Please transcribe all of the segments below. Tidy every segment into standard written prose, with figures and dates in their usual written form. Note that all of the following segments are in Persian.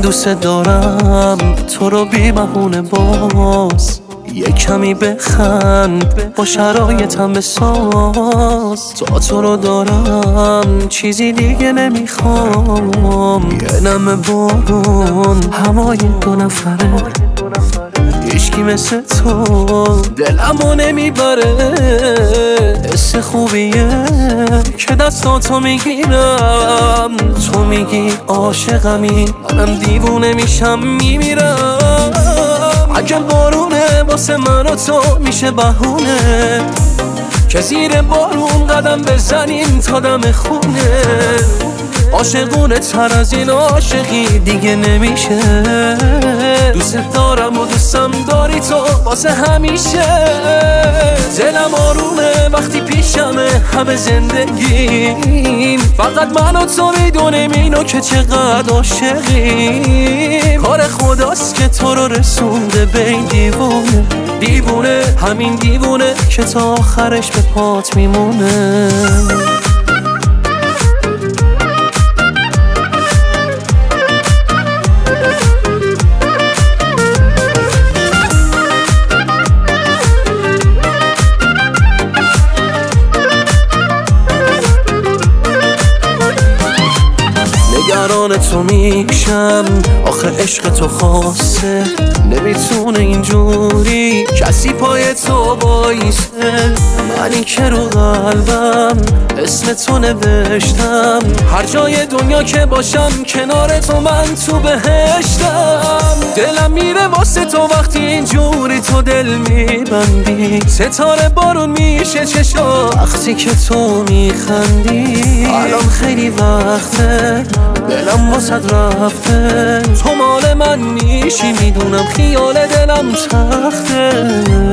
دوست دارم تو رو بی بهونه، باز یه کمی بخند با شرایطم بساز. تو رو دارم چیزی دیگه نمیخوام، یه نم بارون هوای 2 نفره، هیچکی مثل تو دلمو نمیبره. حس خوبیه که دستاتو میگیرم، تو میگی عاشقمی، منم دیوونه میشم میمیرم. اگه بارونه واسه من و تو میشه بهونه که زیر بارون قدم بزنیم تا دم خونه. عاشقونه تر از این عاشقی دیگه نمیشه، دوست دارم و دوستم داری تو واسه همیشه. دلم آرومه وقتی پیشمه همه زندگیم، فقط من و تو میدونیم اینو که چقدر عاشقیم. کار خداست که تو رو رسونده به این دیوونه، دیوونه همین دیوونه که تا آخرش به پات میمونه. نگران تو میشم آخه عشق تو خاصه، نمیتونه اینجوری کسی پای تو وایسه. من که رو قلبم اسم تو نوشتم، هر جای دنیا که باشم کنار تو من تو بهشتم. دلم میره واسه تو وقتی اینجوری تو دل میبندی، ستاره بارون میشه چشا وقتی که تو میخندی. الان خیلی وقته دلم واسد رفته، تو مال من میشی میدونم، خیال دلم سخته.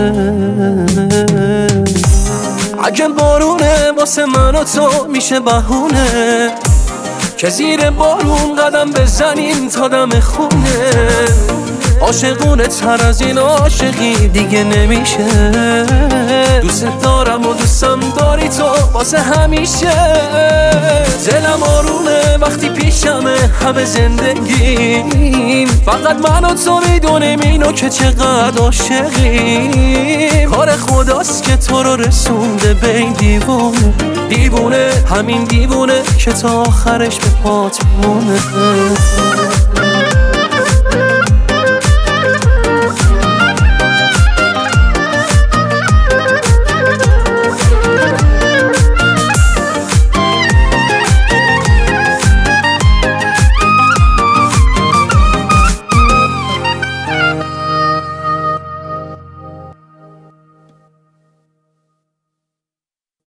اگه بارونه واسه من و تو میشه بهونه که زیر بارون قدم بزنیم تا دم خونه. عاشقونه تر از این عاشقی دیگه نمیشه، دوست دارم و دوستم داری تو واسه همیشه. دلم آرومه وقتی پیشمه همه زندگیم، فقط من و تو میدونیم اینو که چقدر عاشقیم. کار خداست که تو رو رسونده به این دیوونه، دیوونه همین دیوونه که تا آخرش به پات میمونه.